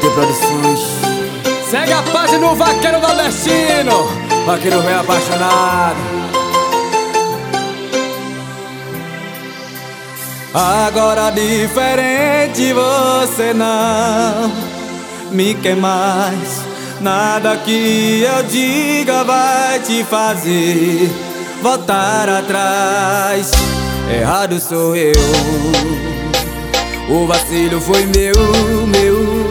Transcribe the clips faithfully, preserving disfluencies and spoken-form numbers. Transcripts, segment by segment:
T Produções. Segue a página do Vaqueiro Nordestino, vaqueiro bem apaixonado. Agora diferente você não me quer mais. Nada que eu diga vai te fazer voltar atrás. Errado sou eu, o vacilo foi meu, meu.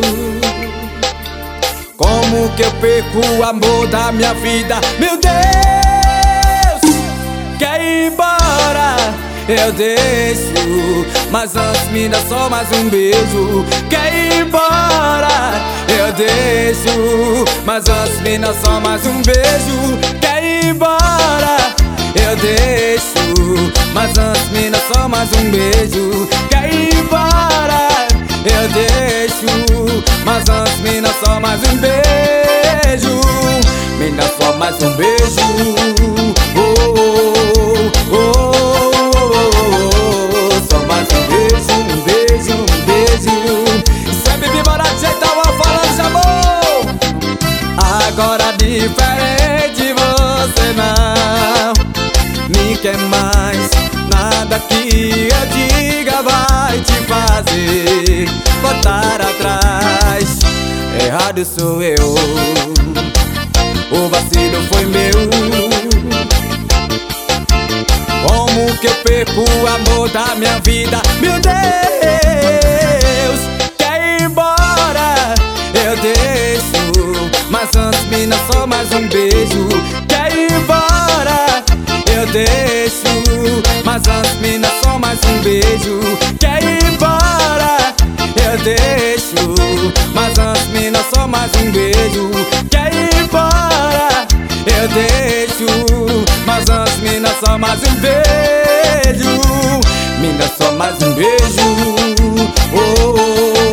Como que eu perco o amor da minha vida? Meu Deus, quer ir embora? Eu deixo, mas antes me dá só mais um beijo. Quer ir embora? Eu deixo, mas antes me dá só mais um beijo. Quer ir embora? Eu deixo, mas antes me dá só mais um beijo. Quer ir embora? Eu deixo, mas antes me dá só mais um beijo. Me dá só mais um beijo. Oh, oh, oh, oh, oh, oh. Só mais um beijo, um beijo, um beijo. Isso é Bibi Baratinha, tava falando de amor. Agora diferente você não me quer mais. Nada que eu diga vai te fazer voltar atrás. Errado sou eu, o vacilo foi meu. Como que eu perco o amor da minha vida? Meu Deus, quer ir embora? Eu deixo, mas antes me dá só mais um beijo. Quer ir embora? Eu deixo, mas antes me dá só mais um beijo. Quer ir embora? Eu deixo, mas antes me dá só mais um beijo. Quer ir embora? Eu deixo, mas antes me dá só mais um beijo. Me dá só mais um beijo. Oh, oh, oh.